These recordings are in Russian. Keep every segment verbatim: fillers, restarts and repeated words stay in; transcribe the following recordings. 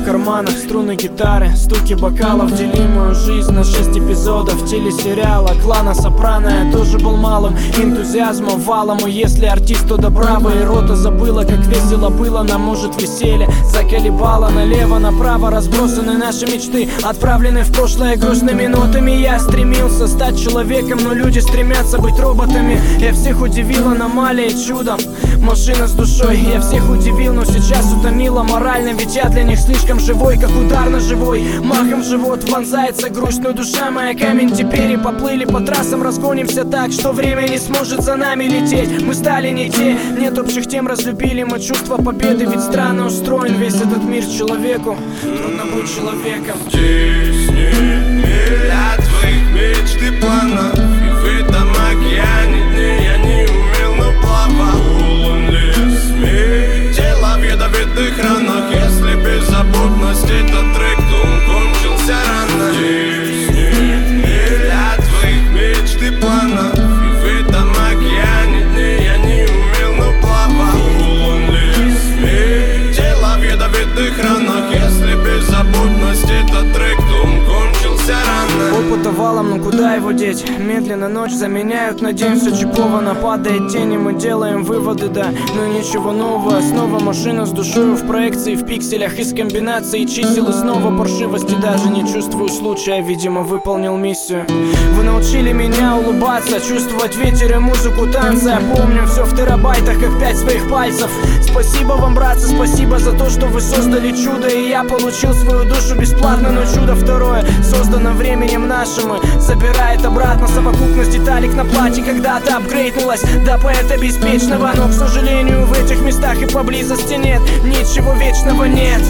карманах струны гитары, стуки бокалов, делимую жизнь на шесть эпизодов телесериала клана Сопрано. Я тоже был малым, энтузиазма валом, и если артист, то да браво. И рота забыла, как весело было, нам может веселье заколебало. Налево-направо разбросаны наши мечты, отправлены в прошлое грустными нотами. Я стремился стать человеком, но люди стремятся быть роботами. Я всех удивил аномалией, чудом, машина с душой. Я всех удивил, но сейчас утомила морально, ведь я для них слишком живой, как удар ножевой. Махом в живот вонзается грусть, но душа моя камень теперь. И поплыли по трассам, разгонимся так, что время не сможет за нами лететь. Мы стали не те, нет общих тем, разлюбили мы чувство победы. Ведь странно устроен весь этот мир человеку, трудно быть человеком. Здесь нет миля твоих мечт и планов, и в этом океане дней я не умел, но плавал. Полон лес змей, тело в ядовитых ранах. Если беззаботность этот трек, то он кончился рано. Здесь нет миля твоих мечт и планов, и в этом океане дней я не умел, но плавал. Полон лес змей, тело в ядовитых ранах. Если беззаботность этот трек, то он кончился рано. Опыта валом, но куда его деть? Медленно ночь заменяют на день, все чиповано, падает тень, и мы делаем выводы, да. Но ничего нового, снова машина с душою в проекции, в пикселях из комбинации чисел. И снова паршивости, даже не чувствую случая, видимо, выполнил миссию. Вы научили меня улыбаться, чувствовать ветер и музыку танца. Я помню все в терабайтах, как пять своих пальцев. Спасибо вам, братцы, спасибо за то, что вы создали чудо. И я получил свою душу бесплатно, но чудо второе создано временем нашим и забирает обратно совокупность деталек на платье. Когда-то апгрейднулась до поэта беспечного, но, к сожалению, в этих местах и поблизости нет ничего вечного, нет.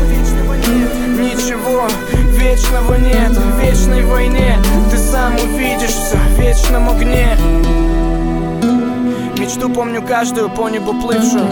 Ничего вечного нет. В вечной войне ты сам увидишь все в вечном огне. Мечту помню каждую по небу плывшую.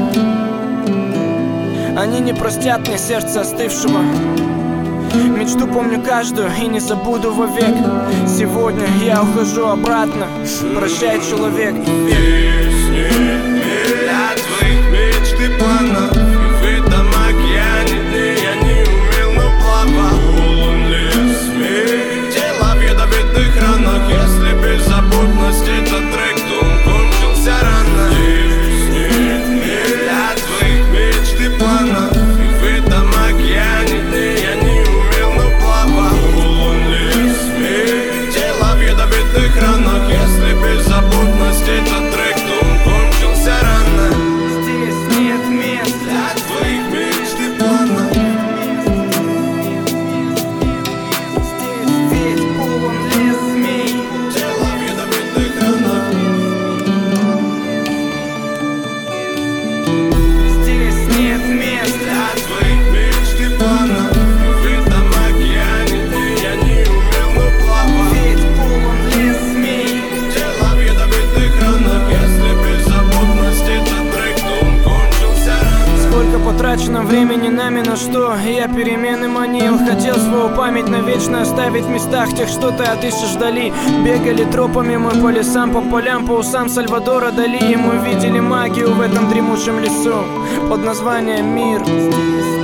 Они не простят мне сердце остывшего. Мечту помню каждую и не забуду вовек. Сегодня я ухожу обратно. Прощай, человек. Здесь нет миля твоих мечт и планов, и в этом океане дней я не умел, но плавал. Полон лес змей, тело в ядовитых ранах. Если беззаботность этот трек, то он кончился рано. Здесь нет миля твоих мечт и планов, и в этом океане дней я не умел, но плавал. Полон лес змей, тело в ядовитых ранах. Если беззаботность этот трек, то он кончился рано. Здесь нет мест Для твоих мечт и планов. Здесь ведь полон лес змей. Тело в ядовитых ранах. Здесь нет мест Для твоих мечт и планов, и в этом океане дней я не умел, но плавал. ведь полон лес змей. Тело в ядовитых ранах. Если беззаботность этот трек, то он кончился рано. Сколько потрачено времени нами на что? Я перемены манил. Хотел свою память навечно оставить в местах тех, что ты отыщешь вдали. Бегали тропами мы по лесам, по полям, по усам Сальвадора Дали. И мы видели магию в этом дремучем лесу под названием мир.